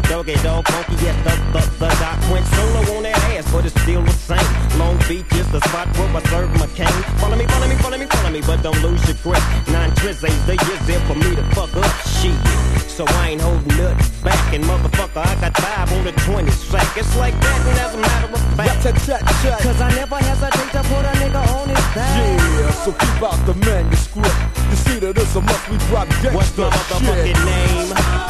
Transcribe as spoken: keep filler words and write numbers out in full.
doggy dog, funky, yes, the, the, the doc went solo on that ass, but it's still the same. Long Beach is the spot where I serve my cane. Follow me, follow me, follow me, follow me, but don't lose your grip. Nine tris ain't the years there for me to fuck up shit. So I ain't holding nothing back, and motherfucker, I got five on the twenty sack. It's like that, and as a matter of fact, cause I never hesitate to put a nigga on his back. Yeah, so keep out the manuscript. You see that it's a must we drop gangsta. What's my motherfucking name?